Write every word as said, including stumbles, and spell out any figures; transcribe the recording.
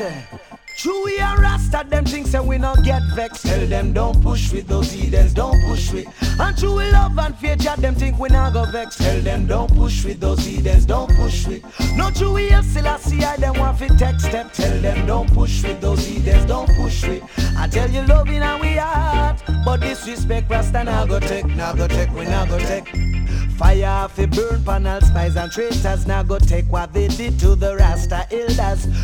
say, true we are Rasta, them things say we not get vexed. Tell them don't push with those heathens, don't push with. And true we love and fear Jah, them think we not go vex. Tell them don't push with those heathens, don't push with. No true we have Selassie, I them want fi take step. Tell them don't push with those heathens, don't push with. I tell you love in our we heart, but disrespect Rasta now go take, now go take, we now go take. Fire fi burn panel spies and traitors now go take what they did to the Rasta elders.